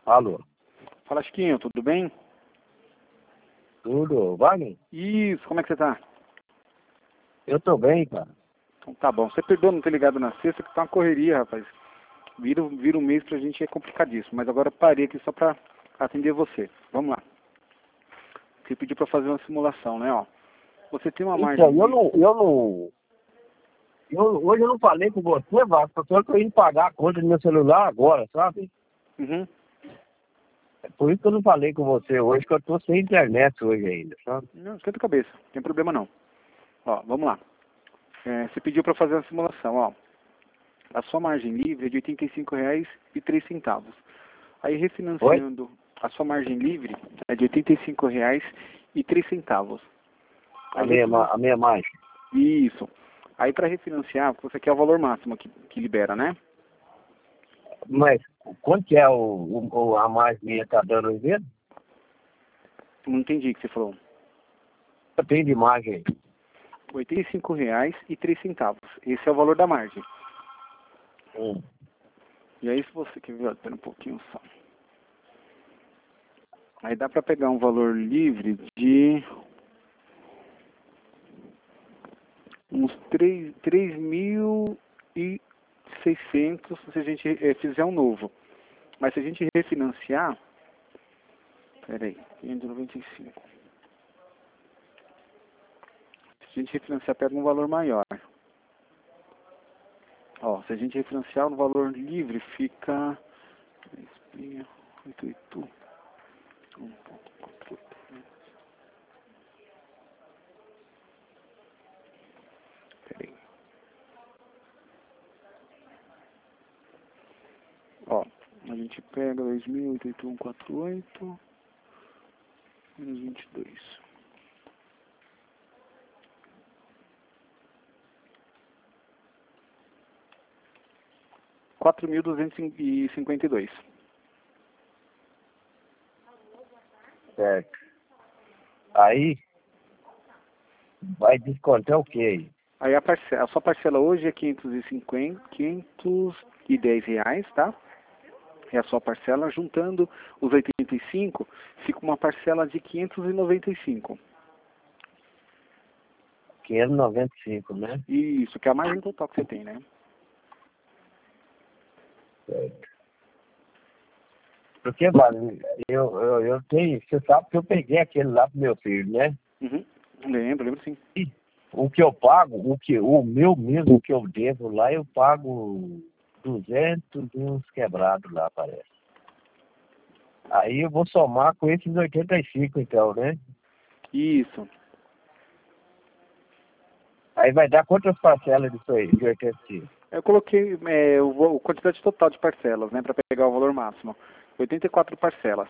Alô? Fala, Chiquinho, tudo bem? Tudo, Wagner? Isso, como é que você tá? Eu tô bem, cara. Então tá bom. Você perdoa não ter ligado na sexta, que tá uma correria, rapaz. Vira um mês pra gente é complicadíssimo, mas agora eu parei aqui só pra atender você. Vamos lá. Você pediu pra fazer uma simulação, né, ó. Você tem uma margem... Então, hoje eu não falei com você, Vasco, só que eu ia pagar a conta do meu celular agora, sabe? Uhum. É por isso que eu não falei com você hoje, que eu tô sem internet hoje ainda, sabe? Não, esquenta a cabeça, não tem problema não. Ó, vamos lá. Você pediu pra fazer uma simulação, ó. A sua margem livre é de R$ 85,03. Aí Oi? refinanciando, a sua margem livre é de R$ 85,03. A Aí minha margem. Isso. Aí para refinanciar, você quer o valor máximo que libera, né? Mas quanto que é a margem minha tá dando aí mesmo? Não entendi o que você falou. Eu tenho de margem aí. R$ 85,03. Esse é o valor da margem. E aí se você quer ver, espera um pouquinho só. Aí dá para pegar um valor livre de uns 3.600 se a gente fizer um novo. Mas se a gente refinanciar, peraí, 595. Se a gente refinanciar, pega um valor maior. Ó, se a gente refinanciar no valor livre, fica 3.88. Peraí. Ó, a gente pega 2.081,48 menos 22. R$ 4.252. Certo. Aí, vai descontar o quê aí? Aí a sua parcela hoje é R$ 510, tá? É a sua parcela. Juntando os 85, fica uma parcela de 595. 595, né? Isso, que é a margem total que você tem, né? Certo. Porque, mano, eu tenho, você sabe que eu peguei aquele lá pro meu filho, né? Uhum. Lembro sim. E o que eu pago, o meu mesmo que eu devo lá, eu pago 200 e uns quebrados lá, parece. Aí eu vou somar com esses 85 então, né? Isso. Aí vai dar quantas parcelas disso aí, de 85? Eu coloquei a quantidade total de parcelas, né? Para pegar o valor máximo. 84 parcelas.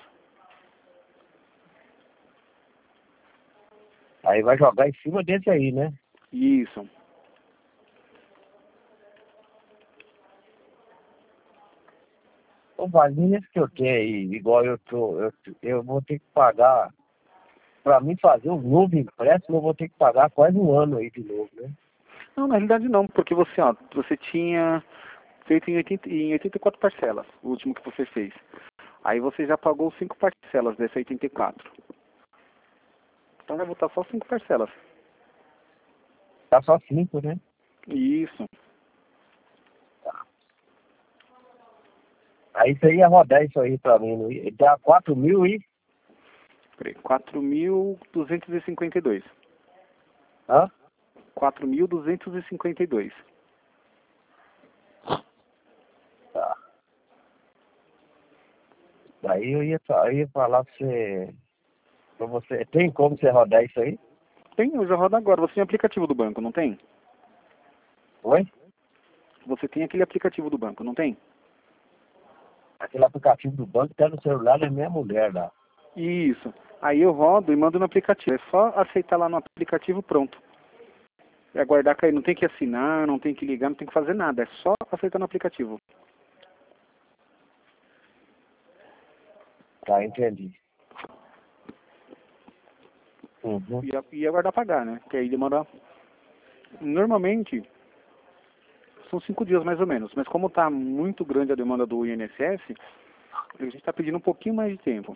Aí vai jogar em cima desse aí, né? Isso. O valinhas que eu tenho aí, igual eu vou ter que pagar, pra mim fazer um novo empréstimo, eu vou ter que pagar quase um ano aí de novo, né? Não, na realidade não, porque você tinha feito em 84 parcelas, o último que você fez. Aí você já pagou 5 parcelas desse 84. Então vai voltar só 5 parcelas. Tá só 5, né? Isso. Aí você ia rodar isso aí pra mim, não ia? Dá 4 mil e... Peraí, 4.252. Hã? 4.252. Tá. Daí eu ia falar pra você, tem como você rodar isso aí? Tem, eu já rodo agora. Você tem aplicativo do banco, não tem? Oi? Você tem aquele aplicativo do banco, não tem? Aquele aplicativo do banco tá no celular da minha mulher lá. Isso. Aí eu rodo e mando no aplicativo. É só aceitar lá no aplicativo, pronto. É aguardar cair. Não tem que assinar, não tem que ligar, não tem que fazer nada. É só aceitar no aplicativo. Tá, entendi. Uhum. E aguardar pagar, né? Porque aí demora... Normalmente, são 5 dias mais ou menos. Mas como está muito grande a demanda do INSS, A gente está pedindo um pouquinho mais de tempo.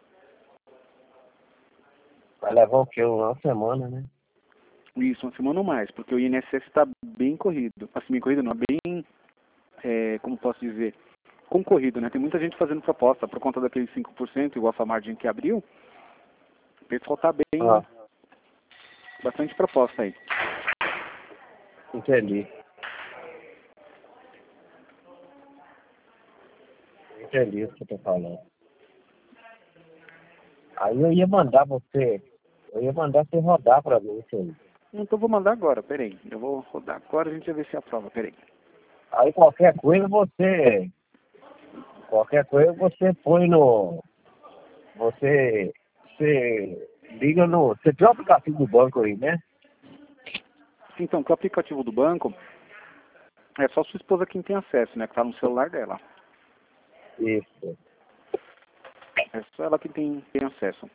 Vai levar o quê? Uma semana, né? Isso, uma semana ou mais, porque o INSS está bem corrido. Assim, bem corrido não, bem, como posso dizer, concorrido, né? Tem muita gente fazendo proposta por conta daqueles 5%, igual a margem que abriu. O pessoal está bem, bastante proposta aí. Entendi. Entendi o que você tá falando. Aí eu ia mandar você rodar pra mim isso aí. Então vou mandar agora, peraí. Eu vou rodar agora, a gente vai ver se aprova, peraí. Aí qualquer coisa você põe no, você liga no, você tem o aplicativo do banco aí, né? Então, com o aplicativo do banco, é só sua esposa quem tem acesso, né? Que tá no celular dela. Isso. É só ela que tem acesso.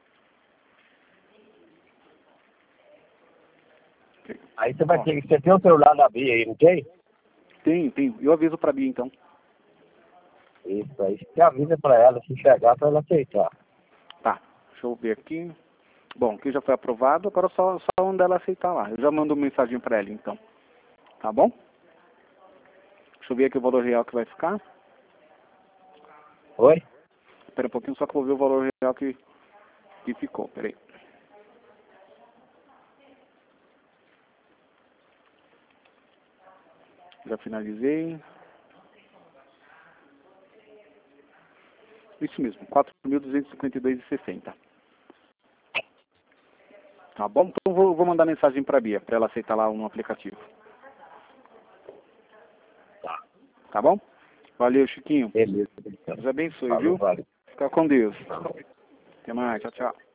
Aí você vai ter, você tem o celular da Bia aí, não tem? Tem. Eu aviso pra Bia, então. Isso, aí você avisa pra ela, se chegar, pra ela aceitar. Tá, deixa eu ver aqui. Bom, aqui já foi aprovado, agora só onde ela aceitar lá. Eu já mando uma mensagem pra ela, então. Tá bom? Deixa eu ver aqui o valor real que vai ficar. Oi? Espera um pouquinho, só que eu vou ver o valor real que ficou. Peraí. Já finalizei. Isso mesmo, 4.252,60. Tá bom? Então vou mandar mensagem pra Bia, pra ela aceitar lá no aplicativo. Tá bom? Valeu, Chiquinho. Beleza. Deus abençoe, Falou, viu? valeu. Fica com Deus. Até mais, tchau, tchau.